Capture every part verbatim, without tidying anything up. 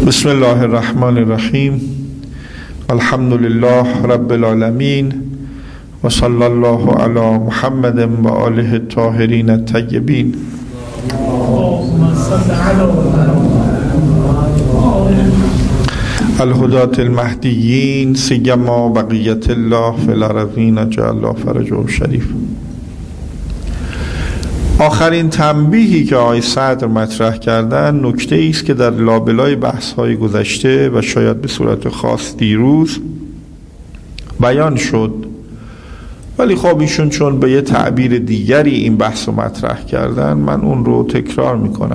بسم الله الرحمن الرحیم. الحمد لله رب العالمین و صلی الله علی محمد و آله الطاهرین الطیبین. الهداة المهدیین سیما بقیت الله فی الارضین جعل الله فرجهم شریف. آخرین تنبیهی که آقای صدر مطرح کردن نکته ای است که در لابلای بحث های گذشته و شاید به صورت خاص دیروز بیان شد، ولی خب ایشون چون به یه تعبیر دیگری این بحث رو مطرح کردن من اون رو تکرار میکنم.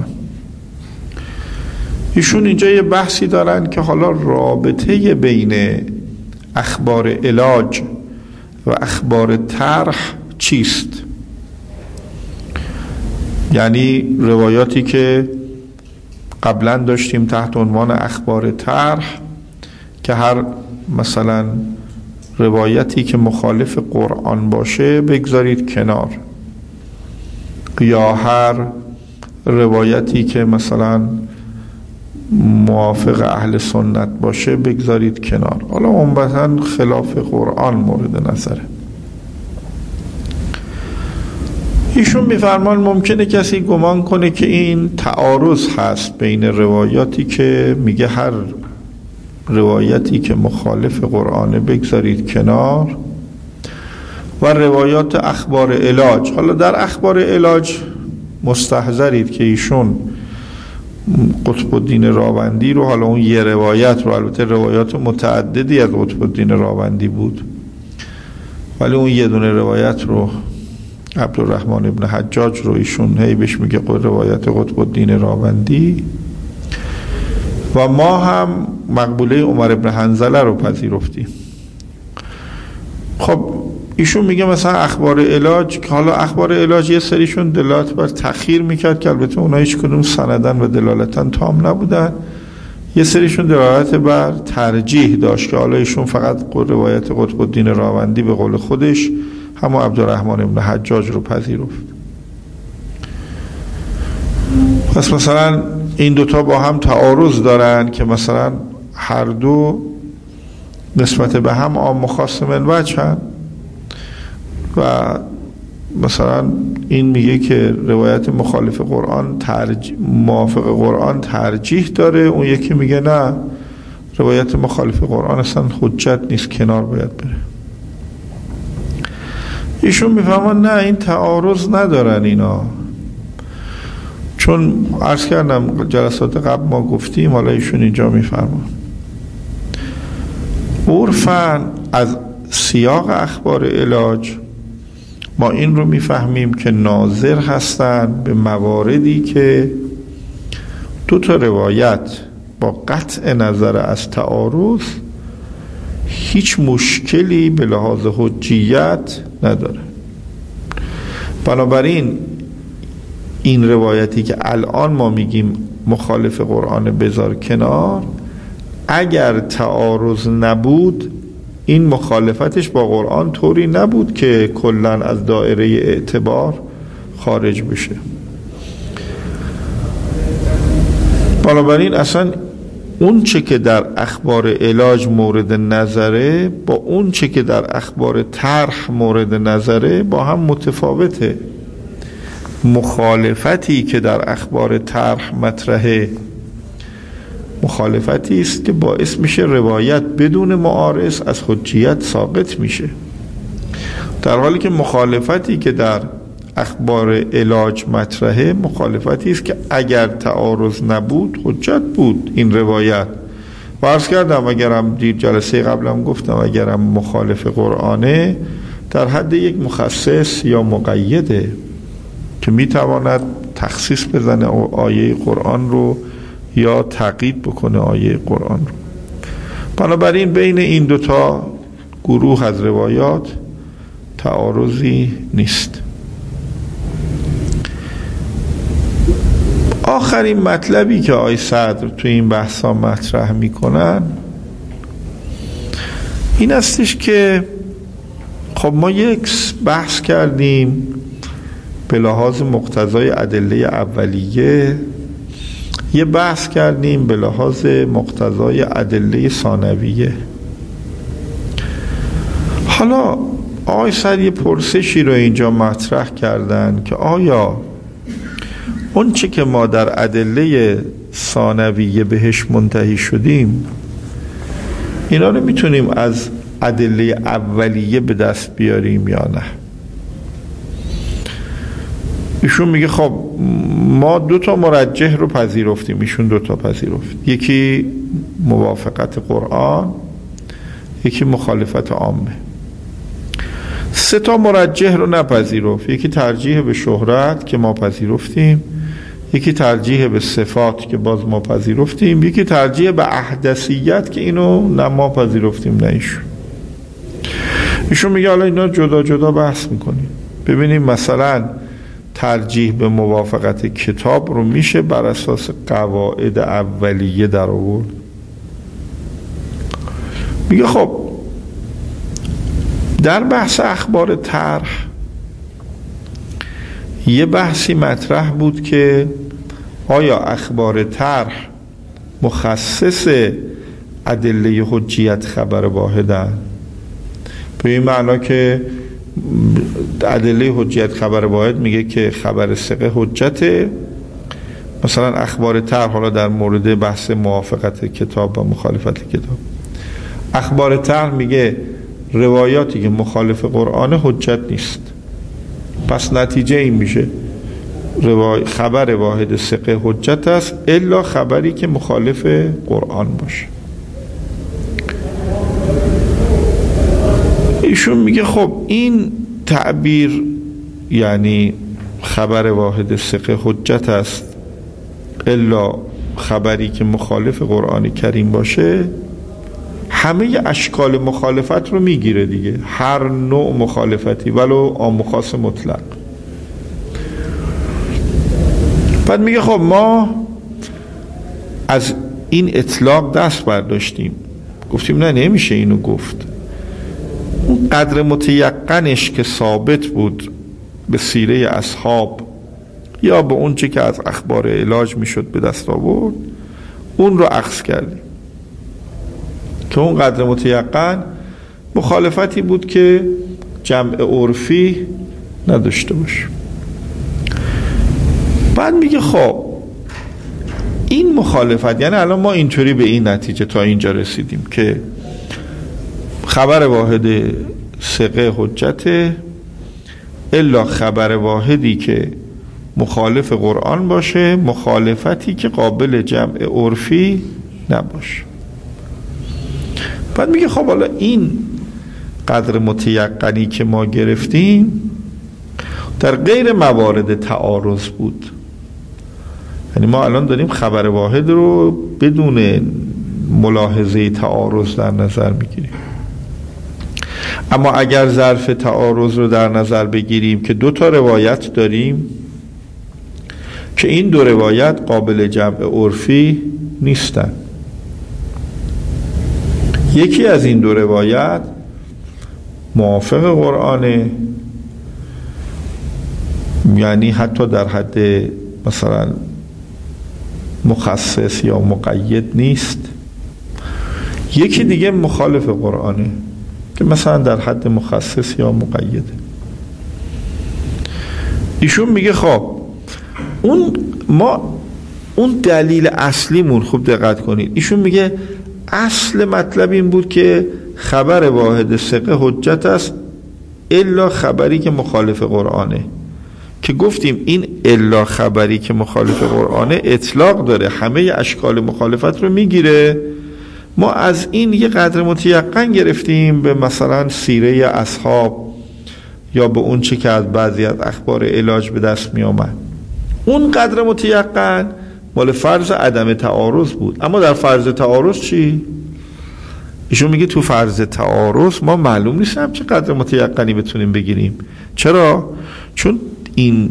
ایشون اینجا یه بحثی دارن که حالا رابطه بین اخبار علاج و اخبار طرح چیست؟ یعنی روایاتی که قبلا داشتیم تحت عنوان اخبار طرح که هر مثلا روایتی که مخالف قرآن باشه بگذارید کنار، یا هر روایتی که مثلا موافق اهل سنت باشه بگذارید کنار. حالا عمدتاً خلاف قرآن مورد نظره. ایشون میفرمان ممکنه کسی گمان کنه که این تعارض هست بین روایاتی که میگه هر روایتی که مخالف قرآن بگذارید کنار و روایات اخبار علاج. حالا در اخبار علاج مستحضرید که ایشون قطب الدین راوندی رو، حالا اون یه روایت رو، البته روایات متعددی از قطب الدین راوندی بود ولی اون یه دونه روایت رو عبدالرحمن ابن حجاج رو ایشون هی بهش میگه روایت قطب الدین راوندی، و ما هم مقبوله عمر ابن حنظله رو پذیرفتیم. خب ایشون میگه مثلا اخبار علاج، که حالا اخبار علاج یه سریشون دلالت بر تأخیر میکرد که البته اونها هیچ کدوم سندن و دلالتن تام نبودن، یه سریشون دلالت بر ترجیح داشت که حالا ایشون فقط روایت قطب الدین راوندی به قول خودش همون عبدالرحمن ابن حجاج رو پذیرفت. پس مثلا این دوتا با هم تعارض دارن که مثلا هر دو نسبت به هم عام و خاص من وجهن، و مثلا این میگه که روایت مخالف قرآن ترجیح موافق قرآن ترجیح داره، اون یکی میگه نه روایت مخالف قرآن اصلا حجت نیست، کنار باید بره. ایشون میفهمن نه این تعارض ندارن اینا، چون عرض کردم جلسات قبل ما گفتیم، حالا ایشون اینجا میفرمان عرفاً از سیاق اخبار علاج ما این رو میفهمیم که ناظر هستن به مواردی که دو تا روایت با قطع نظر از تعارض هیچ مشکلی به لحاظ حجیت نداره. بنابراین این روایتی که الان ما میگیم مخالف قرآن بذار کنار، اگر تعارض نبود این مخالفتش با قرآن طوری نبود که کلاً از دایره اعتبار خارج بشه. بنابراین اصلا اون چه که در اخبار علاج مورد نظره با اون چه که در اخبار طرح مورد نظره با هم متفاوته. مخالفتی که در اخبار طرح مطرحه مخالفتی است که باعث میشه روایت بدون معارض از حجیت ساقط میشه، در حالی که مخالفتی که در اخبار علاج مطرحه مخالفتی است که اگر تعارض نبود حجت بود این روایت. و عرض کردم اگرم دیر جلسه قبلم گفتم اگرم مخالف قرآنه در حد یک مخصص یا مقیده که میتواند تخصیص بزنه آیه قرآن رو یا تقیید بکنه آیه قرآن رو. بنابراین بین این دوتا گروه از روایات تعارضی نیست. آخرین مطلبی که آقای صدر تو این بحثا مطرح میکنن این استش که خب ما یک بحث کردیم به لحاظ مقتضای ادله اولیه یه بحث کردیم به لحاظ مقتضای ادله ثانویه. حالا آقای سر یه پرسشی رو اینجا مطرح کردن که آیا اون چه که ما در ادله ثانویه بهش منتهی شدیم اینا رو میتونیم از ادله اولیه به دست بیاریم یا نه؟ ایشون میگه خب ما دو تا مرجح رو پذیرفتیم، ایشون دو تا پذیرفت، یکی موافقت قرآن، یکی مخالفت عامه. سه تا مرجح رو نپذیرفت، یکی ترجیح به شهرت که ما پذیرفتیم، یکی ترجیح به صفات که باز ما پذیرفتیم، یکی ترجیح به احدثیت که اینو نه ما پذیرفتیم نه ایشون. ایشون میگه حالا اینا جدا جدا بحث میکنیم. ببینیم مثلا ترجیح به موافقت کتاب رو میشه بر اساس قواعد اولیه در آورد. میگه خب در بحث اخبار طرح یه بحثی مطرح بود که آیا اخبار طرح مخصص ادله حجیت خبر واحدن؟ به این معنا که ادله حجیت خبر واحد میگه که خبر ثقه حجته، مثلا اخبار طرح حالا در مورد بحث موافقت کتاب و مخالفت کتاب، اخبار طرح میگه روایاتی که مخالف قرآن حجت نیست. پس نتیجه این میشه خبر واحد ثقه حجت است الا خبری که مخالف قرآن باشه. ایشون میگه خب این تعبیر یعنی خبر واحد ثقه حجت است الا خبری که مخالف قرآن کریم باشه، همه اشکال مخالفت رو میگیره دیگه، هر نوع مخالفتی ولو عام و خاص مطلق. بعد میگه خب ما از این اطلاق دست برداشتیم، گفتیم نه نمیشه اینو گفت. اون قدر متیقنش که ثابت بود به سیره اصحاب یا به اون چه که از اخبار علاج میشد به دست آورد اون رو اخذ کردیم که اون قدر متیقن مخالفتی بود که جمع عرفی نداشته باشه. بعد میگه خب این مخالفت یعنی الان ما اینطوری به این نتیجه تا اینجا رسیدیم که خبر واحد ثقه حجته الا خبر واحدی که مخالف قرآن باشه، مخالفتی که قابل جمع عرفی نباشه. بعد میگه خب حالا این قدر متیقنی که ما گرفتیم در غیر موارد تعارض بود، یعنی ما الان داریم خبر واحد رو بدون ملاحظه تعارض در نظر میگیریم. اما اگر ظرف تعارض رو در نظر بگیریم که دو تا روایت داریم که این دو روایت قابل جمع عرفی نیستن، یکی از این دو روایت موافق قرآنه، یعنی حتی در حد مثلا مخصص یا مقید نیست، یکی دیگه مخالف قرآنه که مثلا در حد مخصص یا مقیده. ایشون میگه خب اون ما اون دلیل اصلیمون، خوب دقت کنید، ایشون میگه اصل مطلب این بود که خبر واحد ثقه حجت است الا خبری که مخالف قرآنه، که گفتیم این الا خبری که مخالف قرآنه اطلاق داره، همه اشکال مخالفت رو میگیره. ما از این یه قدر متیقن گرفتیم به مثلا سیره اصحاب یا به اون چه که از بعضی از اخبار علاج به دست می آمد. اون قدر متیقن مال فرض عدم تعارض بود. اما در فرض تعارض چی؟ ایشون میگه تو فرض تعارض ما معلوم نیست هم چه قدر متیقنی بتونیم بگیریم. چرا؟ چون این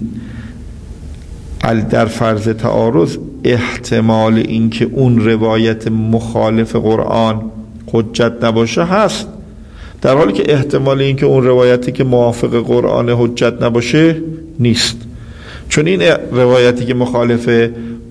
در فرض تعارض احتمال اینکه اون روایت مخالف قرآن حجت نباشه هست، در حالی که احتمال اینکه اون روایتی که موافق قرآن حجت نباشه نیست. چون این روایتی که مخالف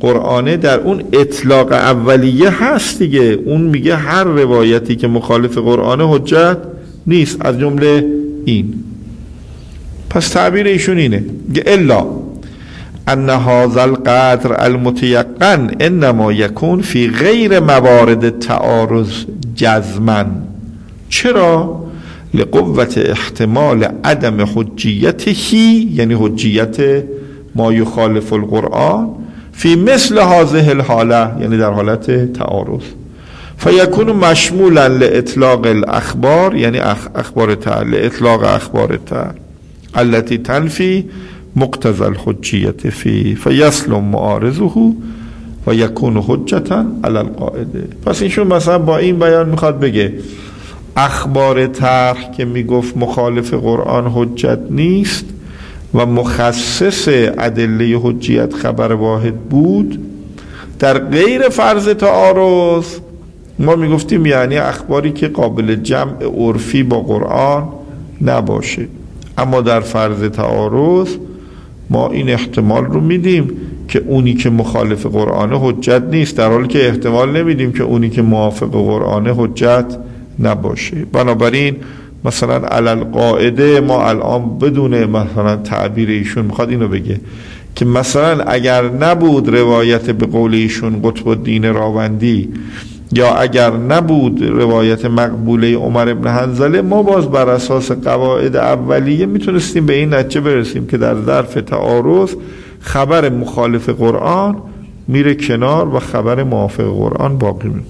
قرآنه در اون اطلاق اولیه هست دیگه. اون میگه هر روایتی که مخالف قرآنه حجت نیست، از جمله این. پس تعبیر ایشون اینه الا ان هذا القدر المتيقن انما يكون في غیر موارد تعارض جزما. چرا؟ لقوت احتمال عدم حجیته، یعنی حجیت ما یخالف القرآن، فی مثل هذه الحاله، یعنی در حالت تعارض. فیکون مشمولا لاطلاق الاخبار، یعنی اخبار تعالی، اطلاق اخبار تعالی التي تنفی مقتضى الحجیت فی فیسلم معارضه و یکون حجتا علی القاعده. پس اینشون مثلا با این بیان میخواد بگه اخبار طرح که میگفت مخالف قرآن حجت نیست و مخصص ادله حجیت خبر واحد بود، در غیر فرض تعارض ما میگفتیم یعنی اخباری که قابل جمع عرفی با قرآن نباشه. اما در فرض تعارض ما این احتمال رو میدیم که اونی که مخالف قرآن حجت نیست، در حالی که احتمال نمیدیم که اونی که موافق قرآن حجت نباشه. بنابراین مثلا علل قاعده ما الان بدون مثلا تعبیر ایشون میخواد اینو بگه که مثلا اگر نبود روایت به قول ایشون قطب الدین راوندی، یا اگر نبود روایت مقبوله عمر ابن حنظله، ما باز بر اساس قواعد اولیه میتونستیم به این نتیجه برسیم که در ظرف تعارض خبر مخالف قرآن میره کنار و خبر موافق قرآن باقی میمونه.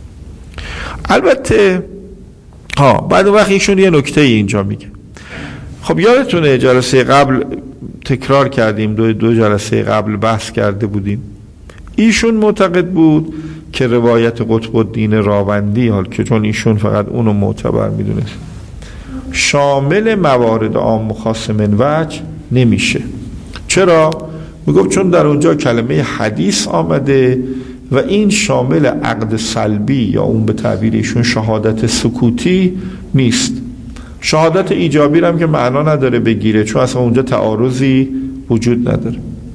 البته ها بعد وقت ایشون یه نکته اینجا میگه. خب یادتونه جلسه قبل تکرار کردیم، دو, دو جلسه قبل بحث کرده بودیم، ایشون معتقد بود که روایت قطب الدین راوندی، حال که چون ایشون فقط اونو معتبر میدونست، شامل موارد عام و خاص من وجه نمیشه. چرا؟ میگفت چون در اونجا کلمه حدیث آمده و این شامل عقد سلبی یا اون به تعبیر ایشون شهادت سکوتی نیست. شهادت ایجابی هم که معنا نداره بگیره، چون اصلا اونجا تعارضی وجود نداره.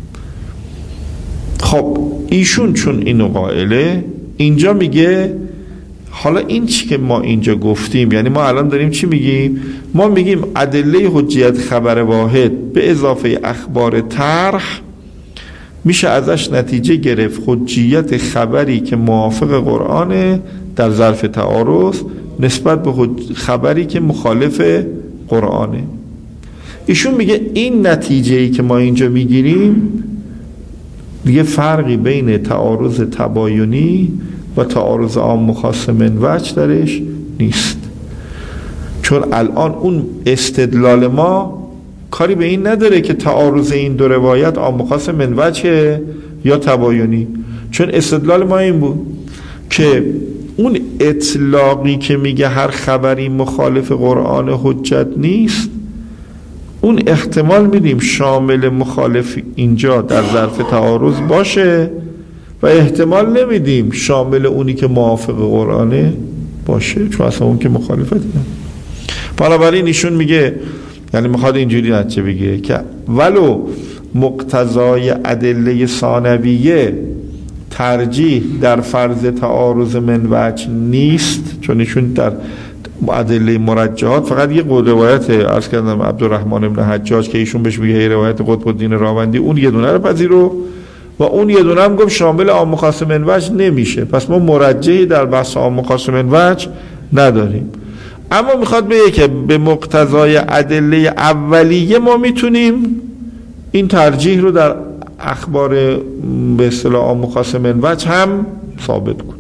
خب ایشون چون اینو قائله، اینجا میگه حالا این چی که ما اینجا گفتیم، یعنی ما الان داریم چی میگیم؟ ما میگیم ادله حجیت خبر واحد به اضافه اخبار طرح میشه ازش نتیجه گرفت حجیت خبری که موافق قرآنه در ظرف تعارض نسبت به خبری که مخالف قرآنه. ایشون میگه این نتیجه‌ای که ما اینجا میگیریم دیگه فرقی بین تعارض تباینی و تعارض عام و خاص من وجه درش نیست، چون الان اون استدلال ما کاری به این نداره که تعارض این دو روایت عام و خاص من وجه یا تباینی، چون استدلال ما این بود که اون اطلاقی که میگه هر خبری مخالف قرآن حجت نیست، اون احتمال میدیم شامل مخالف اینجا در ظرف تعارض باشه و احتمال نمیدیم شامل اونی که موافق قرآنه باشه، چون اصلا اون که مخالفت نه. بنابراین ایشون میگه، یعنی میخواد اینجوری نتیجه بگیره که ولو مقتضای ادله ثانویه ترجیح در فرض تعارض من وجه نیست، چون ایشون در ادله مرجحات فقط یه روایت عرض کردم عبدالرحمن بن حجاج که ایشون بهش میگه روایت قطب الدین راوندی، اون یه دونه رو پذیرو و اون یه دونه هم گفت شامل عام و خاص من وجه نمیشه، پس ما مرجحی در بحث عام و خاص من وجه نداریم. اما میخواد بگه که به مقتضای ادله اولیه ما میتونیم این ترجیح رو در اخبار به اصطلاح عام و خاص من وجه هم ثابت کنیم.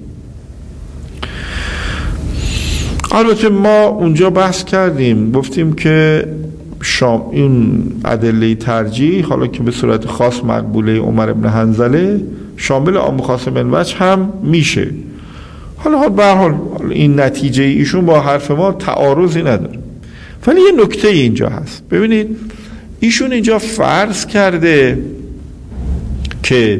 البته ما اونجا بحث کردیم، گفتیم که شام این ادله ترجیح حالا که به صورت خاص مقبوله عمر ابن حنظله شامل عام و خاص من وجه هم میشه. حالا به هر حال این نتیجه ایشون با حرف ما تعارضی نداره، ولی یه نکته اینجا هست. ببینید ایشون اینجا فرض کرده که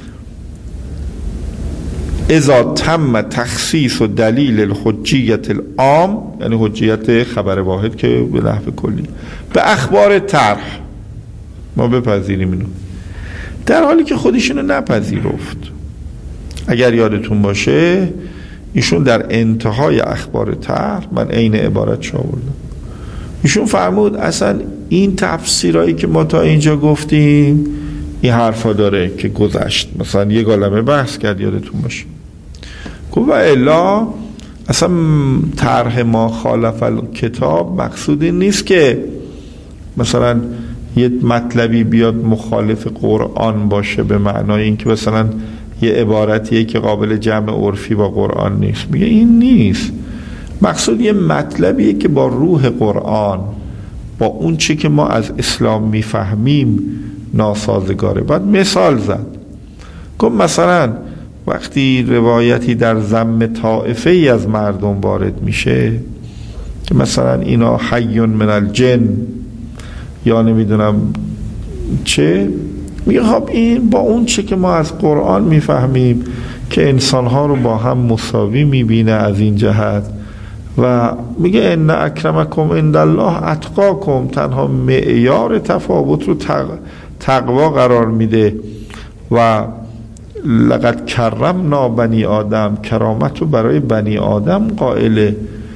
اذا تم تخصیص و دلیل الحجیت العام، یعنی حجیت خبر واحد که به نحو کلی، به اخبار طرح، ما بپذیریم اینو، در حالی که خودشونو نپذیرفت. اگر یادتون باشه ایشون در انتهای اخبار طرح، من عین عبارت آوردم، ایشون فرمود اصلا این تفسیرهایی که ما تا اینجا گفتیم این حرفا داره که گذشت. مثلا یه عالمه بحث کرد یادتون باشه، گفت و الا اصلا طرح ما خالف الکتاب مقصود این نیست که مثلا یه مطلبی بیاد مخالف قرآن باشه به معنای این که مثلا یه عبارتیه که قابل جمع عرفی با قرآن نیست. میگه این نیست، مقصود یه مطلبیه که با روح قرآن، با اون چی که ما از اسلام میفهمیم ناسازگاره. بعد مثال زد، گفت مثلا وقتی روایتی در ذم طائفه ای از مردم وارد میشه که مثلا اینا حی من الجن یا نمیدونم چه، میگه خب این با اون چه که ما از قرآن میفهمیم که انسانها رو با هم مساوی میبینه از این جهت، و میگه ان اکرمکم عند الله اتقاکم، تنها معیار تفاوت رو تقوا قرار میده. و لقد کرمنا بنی آدم، کرامت رو برای بنی آدم قائله،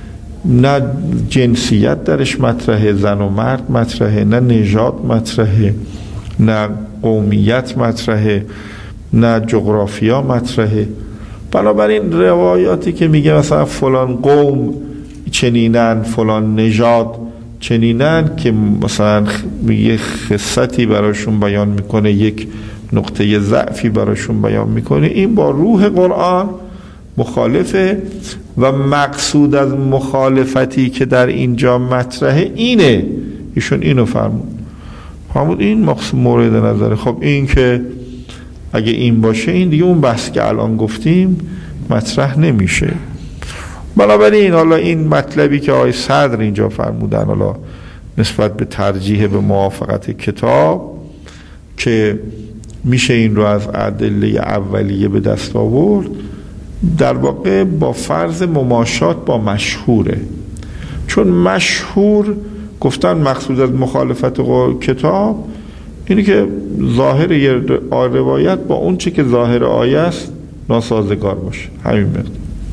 نه جنسیت درش مطرحه، زن و مرد مطرحه، نه نژاد مطرحه، نه قومیت مطرحه، نه جغرافیا مطرحه. بنابراین روایاتی که میگه مثلا فلان قوم چنینن، فلان نژاد چنینن، که مثلا یه خصتی براشون بیان میکنه، یک نقطه ضعفی براشون بیان میکنه، این با روح قرآن مخالفه. و مقصود از مخالفتی که در اینجا مطرحه اینه، ایشون اینو فرمود فرمود این مقصود مورد نظره. خب این که اگه این باشه، این دیگه اون بحث که الان گفتیم مطرح نمیشه. بنابراین حالا این مطلبی که آقای صدر اینجا فرمودن، حالا نسبت به ترجیح به موافقت کتاب، که میشه این رو از ادله اولیه به دست آورد، در واقع با فرض مماشات با مشهوره. چون مشهور گفتن مقصود از مخالفت کتاب اینی که ظاهر یه روایت با اون چه که ظاهر آیه است ناسازگار باشه، همین مقدار.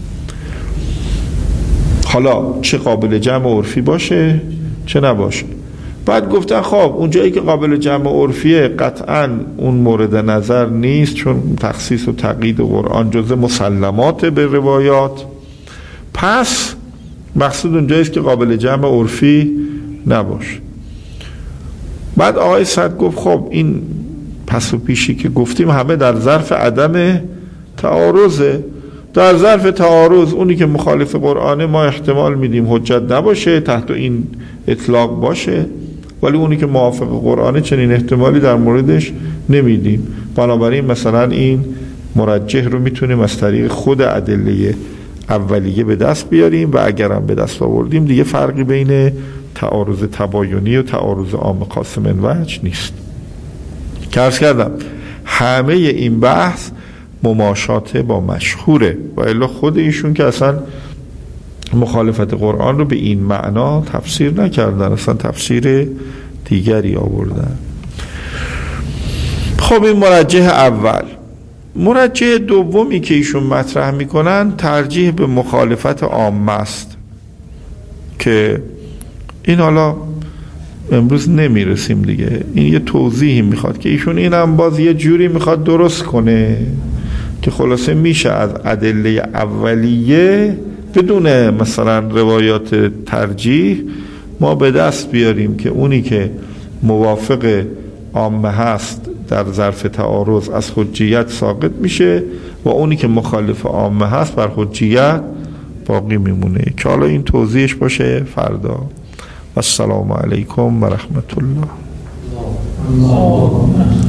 حالا چه قابل جمع عرفی باشه چه نباشه. بعد گفتن خب اون جایی که قابل جمع عرفیه قطعا اون مورد نظر نیست، چون تخصیص و تقیید قرآن جزء مسلمات به روایات، پس مقصود اون جایی است که قابل جمع عرفی نباشه. بعد آقای صدر گفت خب این پس و پیشی که گفتیم همه در ظرف عدم تعارضه. در ظرف تعارض اونی که مخالف قرآنه ما احتمال میدیم حجت نباشه، تحت این اطلاق باشه، ولی اونی که موافق قرآنه چنین احتمالی در موردش نمیدیم. بنابراین مثلا این مرجح رو میتونیم از طریق خود ادله اولیه به دست بیاریم، و اگرم به دست آوردیم دیگه فرقی بین تعارض تباینی و تعارض عام قاسم وجه نیست. که عرض کردم همه این بحث مماشاته با مشهوره، و الا خود ایشون که اصلا مخالفت قرآن رو به این معنا تفسیر نکردن، اصلا تفسیر دیگری آوردن. خب این مرجح اول. مرجح دومی که ایشون مطرح میکنن ترجیح به مخالفت عامه است، که این حالا امروز نمیرسیم دیگه، این یه توضیحی میخواد که ایشون اینم باز یه جوری میخواد درست کنه که خلاصه میشه از ادله اولیه بدون مثلا روایات ترجیح ما به دست بیاریم که اونی که موافق عامه هست در ظرف تعارض از حجیت ساقط میشه، و اونی که مخالف عامه هست بر حجیت باقی میمونه. که حالا این توضیحش باشه فردا. السلام علیکم و رحمت الله.